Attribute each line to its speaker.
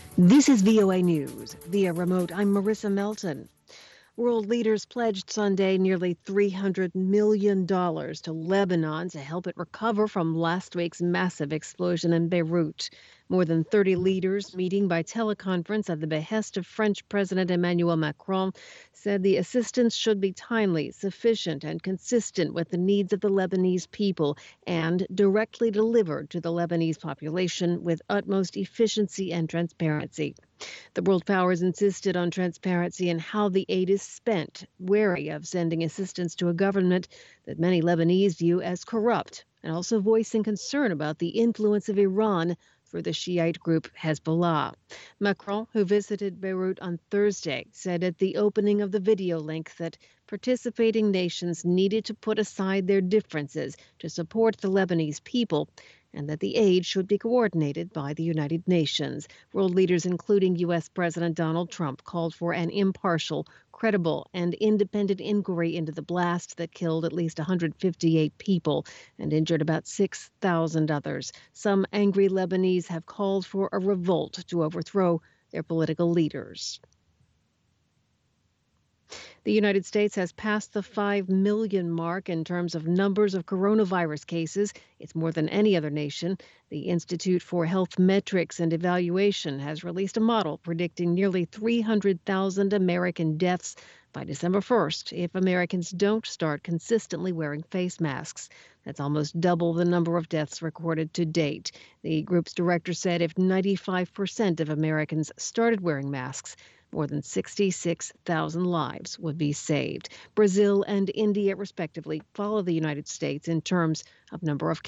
Speaker 1: This is VOA News. Via remote, I'm Marissa Melton. World leaders pledged Sunday nearly $300 million to Lebanon to help it recover from last week's massive explosion in Beirut. More than 30 leaders meeting by teleconference at the behest of French President Emmanuel Macron said the assistance should be timely, sufficient, and consistent with the needs of the Lebanese people and directly delivered to the Lebanese population with utmost efficiency and transparency. The world powers insisted on transparency in how the aid is spent, wary of sending assistance to a government that many Lebanese view as corrupt, and also voicing concern about the influence of Iran for the Shiite group Hezbollah. Macron, who visited Beirut on Thursday, said at the opening of the video link that participating nations needed to put aside their differences to support the Lebanese people and that the aid should be coordinated by the United Nations. World leaders, including U.S. President Donald Trump, called for an impartial, credible, and independent inquiry into the blast that killed at least 158 people and injured about 6,000 others. Some angry Lebanese have called for a revolt to overthrow their political leaders. The United States has passed the 5 million mark in terms of numbers of coronavirus cases. It's more than any other nation. The Institute for Health Metrics and Evaluation has released a model predicting nearly 300,000 American deaths by December 1st if Americans don't start consistently wearing face masks. That's almost double the number of deaths recorded to date. The group's director said if 95% of Americans started wearing masks, more than 66,000 lives would be saved. Brazil and India, respectively, follow the United States in terms of number of